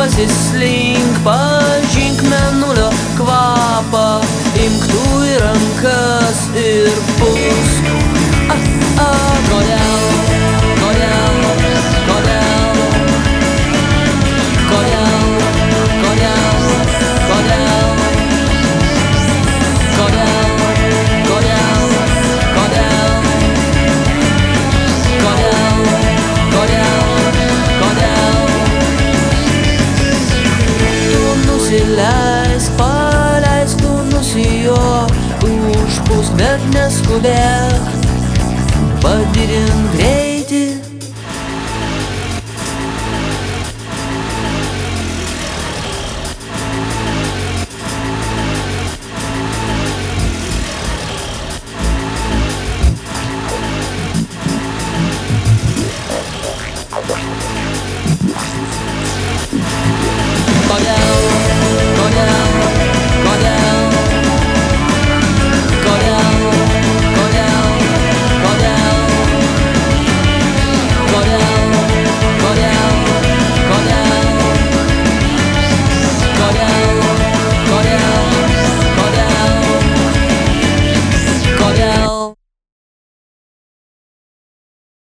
pasislink, pažink mėnulio kvapą, imk tu į rankas ir pūsk. Kodėl, kodėl, kodėl, kodėl, kodėl, kodėl, kodėl, kodėl, kodėl, kodėl, kodėl. Tu nusileisk, paleisk, tu nusijok, užpūsk, bet neskubėk, padidink greitį. Kodėl